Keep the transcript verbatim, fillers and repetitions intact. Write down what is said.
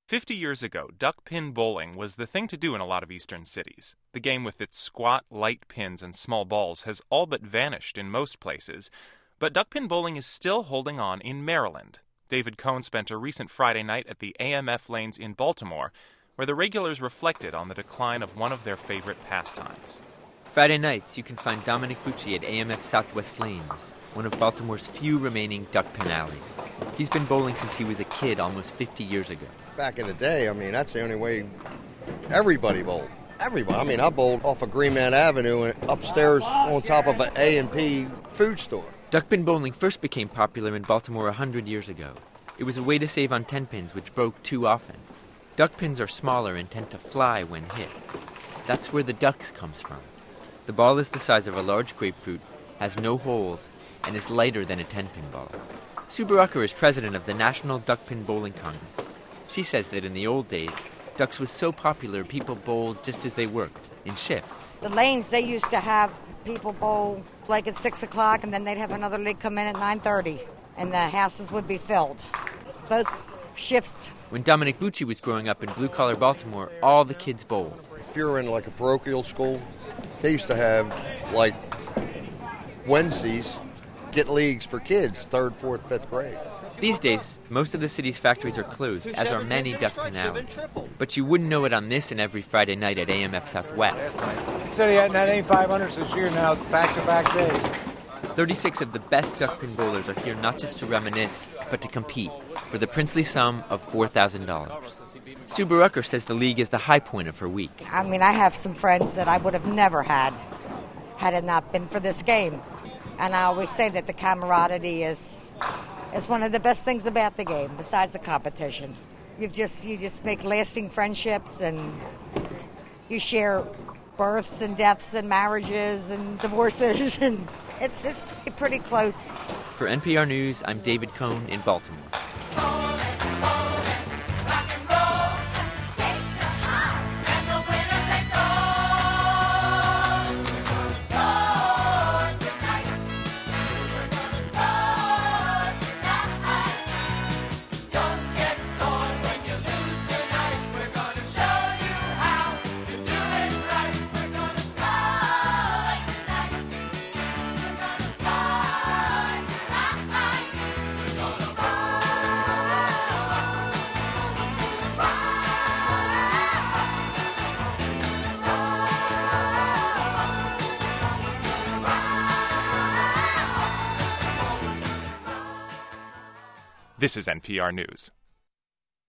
Fifty years ago, duck pin bowling was the thing to do in a lot of eastern cities. The game with its squat, light pins and small balls has all but vanished in most places, but duck pin bowling is still holding on in Maryland. David Cohn spent a recent Friday night at the A M F lanes in Baltimore, where the regulars reflected on the decline of one of their favorite pastimes. Friday nights, you can find Dominic Bucci at A M F Southwest Lanes, one of Baltimore's few remaining duck pin alleys. He's been bowling since he was a kid almost fifty years ago. Back in the day, I mean, that's the only way everybody bowled. Everybody. I mean, I bowled off of Greenman Avenue and upstairs on top of an A and P food store. Duckpin bowling first became popular in Baltimore a hundred years ago. It was a way to save on ten pins, which broke too often. Duck pins are smaller and tend to fly when hit. That's where the ducks comes from. The ball is the size of a large grapefruit, has no holes, and is lighter than a ten-pin ball. Sue Barucker is president of the National Duckpin Bowling Congress. She says that in the old days, ducks was so popular people bowled just as they worked, in shifts. The lanes, they used to have people bowl like at six o'clock, and then they'd have another league come in at nine thirty, and the houses would be filled. Both shifts. When Dominic Bucci was growing up in blue-collar Baltimore, all the kids bowled. If you're in like a parochial school, they used to have like Wednesdays get leagues for kids, third, fourth, fifth grade. These days, most of the city's factories are closed, as are many duckpin alleys. But you wouldn't know it on this and every Friday night at A M F Southwest. City hadn't had any five hundreds this year now, back-to-back days. thirty-six of the best duckpin bowlers are here not just to reminisce, but to compete, for the princely sum of four thousand dollars. Sue Barucker says the league is the high point of her week. I mean, I have some friends that I would have never had, had it not been for this game. And I always say that the camaraderie is is one of the best things about the game, besides the competition. You've just you just make lasting friendships, and you share births and deaths and marriages and divorces, and it's it's pretty, pretty close. For N P R News, I'm David Cohn in Baltimore. This is N P R News.